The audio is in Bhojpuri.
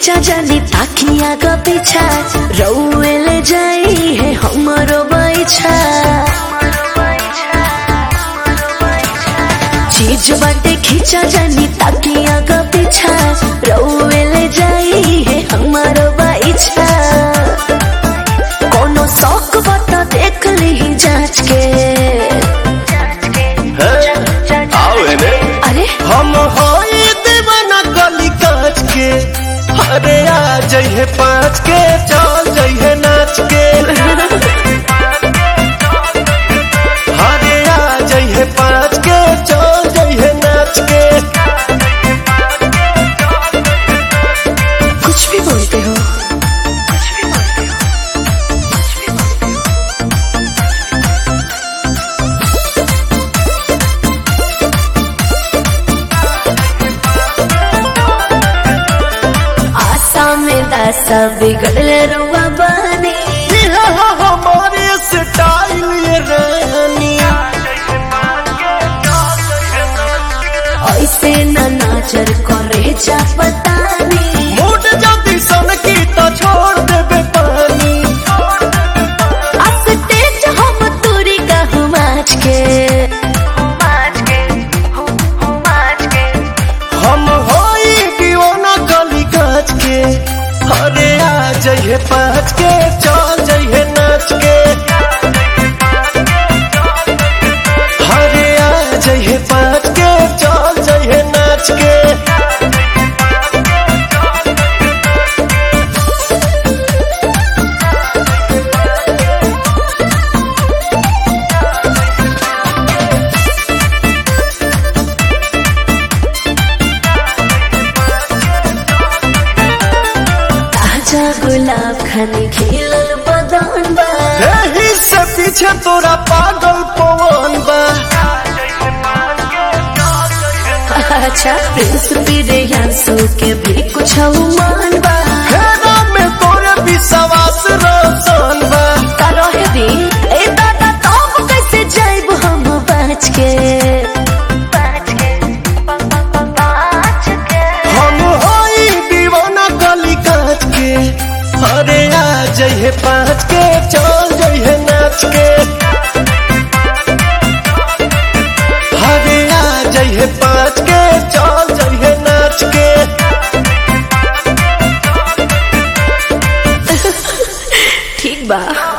खींचा जानी ताकिया का पीछा रउए ले जाई है हमरो बैठा चीज बाटे खींचा जानी ताकिया का पीछा रउए ले जाई है हमारो बैठा कोनो शौक बता देख ली जांच के अरे हम होई दीवाना गली काच के अरे आ जइहे पाँच के चल जइहे नाच के अरे आ जइहे पाँच के चल जइहे नाच के कुछ भी बोलते हो दासा बिगड़ले रुआ बानी हमारे स्टाइल ये रानी ऐसे न नाचर करे जा पतानी मूड जल्दी सन की तो छोड़ देबे पानी तेज हम तुरी कहूँ माच के हम होई दीवाना गली काच के अरे आ जइहे पाँच के चल जइहे नाच के अरे आ जइहे पाँच के चल जइहे नाच के गुलाब खाने खिलल बदन बा यही से पीछे तोरा पागल पवन बा अच्छा प्रिंस प्रियांशु के भी कुछ मान बा घेरा में तोरे विश्वास रोशन बा रहे दी ए दादा तो कैसे जाइब हम बच के हम होई दीवाना गली काच के अरे आ जइहे पाँच के चल जइहे नाच के अरे आ जइहे पाँच के चल जइहे नाच के ठीक बा।